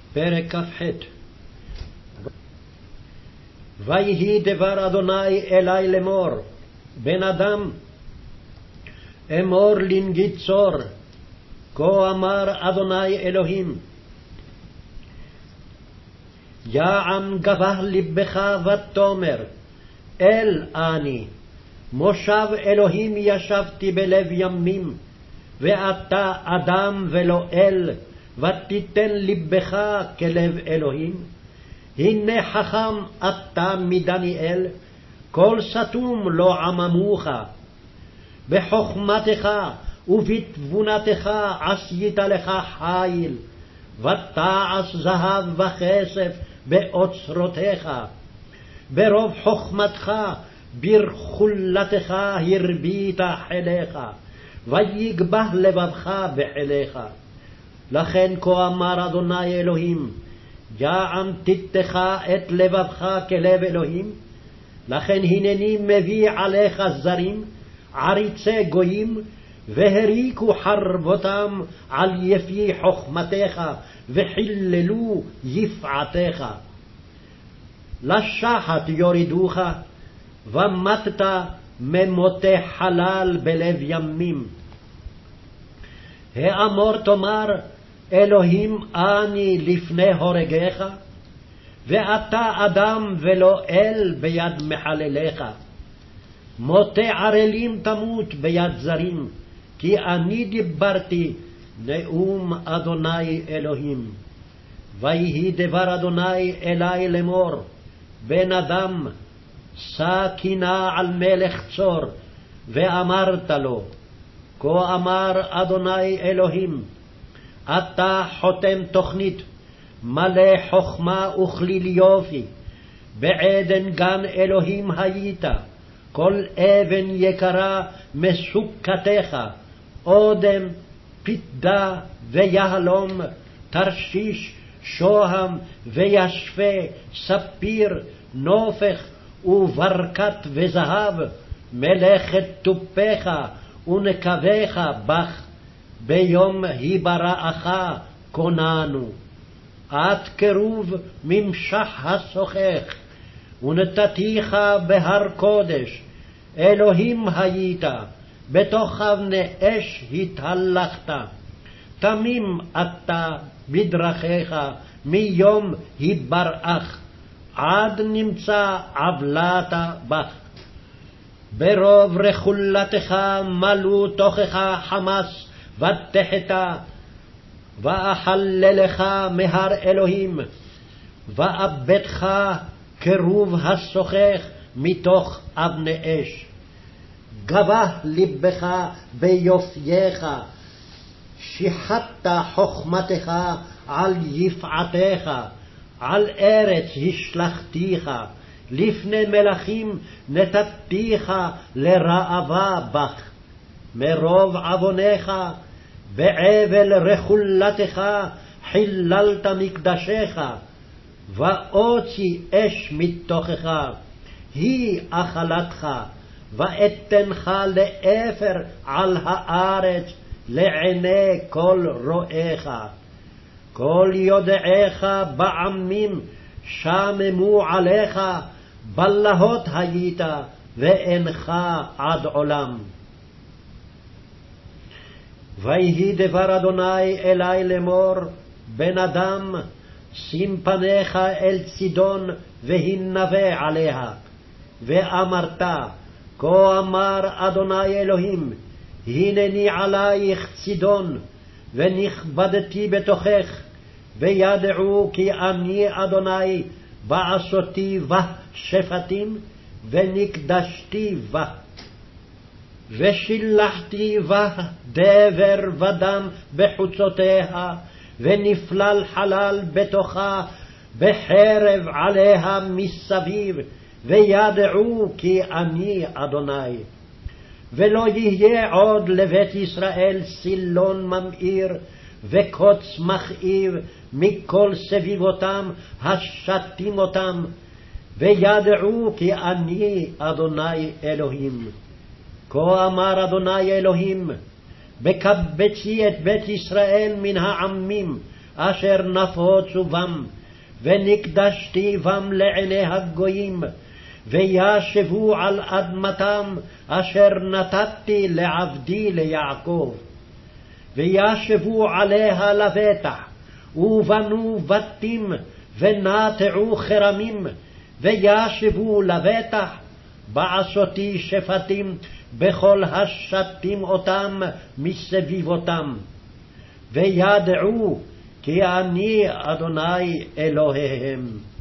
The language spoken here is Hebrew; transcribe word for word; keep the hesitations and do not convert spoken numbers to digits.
פרק כ"ח. ויהי דבר אדוני אלי לאמור, בן אדם, אמור לנגיד צור, כה אמר אדוני אלוהים, יען גבה לבך ותאמר, אל אני, מושב אלוהים ישבתי בלב ימים, ואתה אדם ולא אל, ותיתן לבך כלב אלוהים. הנה חכם אתה מדניאל, כל סתום לא עממוך. בחוכמתך ובתבונתך עשית לך חיל, ותעש זהב וכסף באוצרותיך. ברוב חוכמתך ברכולתך הרבית חיליך, ויגבה לבבך בחיליך. לכן כה אמר אדוני אלוהים, יען תיתך את לבבך כלב אלוהים. לכן הנני מביא עליך זרים, עריצי גויים, והריקו חרבותם על יפי חוכמתך, וחיללו יפעתך. לשחת יורידוך, ומתת ממותי חלל בלב ימים. האמור תאמר, אלוהים אני לפני הורגך, ואתה אדם ולא אל ביד מחלליך. מותי ערלים תמות ביד זרים, כי אני דיברתי נאום אדוני אלוהים. ויהי דבר אדוני אלי לאמור, בן אדם, שא קינה על מלך צור, ואמרת לו, כה אמר אדוני אלוהים, אתה חותם תוכנית, מלא חוכמה וכליל יופי, בעדן גן אלוהים היית, כל אבן יקרה מסוכתך, אודם, פתדה ויהלום, תרשיש, שוהם וישפה, ספיר, נופך וברקת וזהב, מלאכת תופך ונקבך בך, ביום היבראך כוננו. את קרוב ממשח השוחך, ונתתיך בהר קודש, אלוהים היית, בתוך אבני אש התהלכת. תמים אתה בדרכיך מיום היבראך, עד נמצא עוולת בך. ברוב רכולתך מלאו תוכך חמס ותחתה, ואחללך מהר אלוהים, ואבדך קרוב השוחך מתוך אבני אש. גבה לבך ביופייך, שיחת חוכמתך על יפעתך, על ארץ השלכתיך, לפני מלכים נתתיך לראווה בך. מרוב עווניך בעבל רכולתך חיללת מקדשך, ואוצי אש מתוכך, היא אכלתך, ואתנך לאפר על הארץ לעיני כל רואיך. כל יודעיך בעמים שממו עליך, בלהות היית, ואינך עד עולם. ויהי דבר אדוני אלי לאמור, בן אדם, שים פניך אל צידון והנבא עליה, ואמרת, כה אמר אדוני אלוהים, הנני עלייך צידון, ונכבדתי בתוכך, וידעו כי אני אדוני בעשותי בה שפטים, ונקדשתי בה. ושילחתי בה דבר ודם בחוצותיה, ונפלל חלל בתוכה, בחרב עליה מסביב, וידעו כי אני אדוני. ולא יהיה עוד לבית ישראל סילון ממאיר, וקוץ מכאיב מכל סביבותם השתים אותם, וידעו כי אני אדוני אלוהים. כה אמר אדוני אלוהים, בקבצי את בית ישראל מן העמים אשר נפוצו בם, ונקדשתי בם לעיני הגויים, וישבו על אדמתם אשר נתתי לעבדי ליעקב. וישבו עליה לבטח, ובנו בתים, ונטעו חרמים, וישבו לבטח, בעשותי שפטים בכל השתים אותם מסביבותם. וידעו כי אני אדוני אלוהיהם.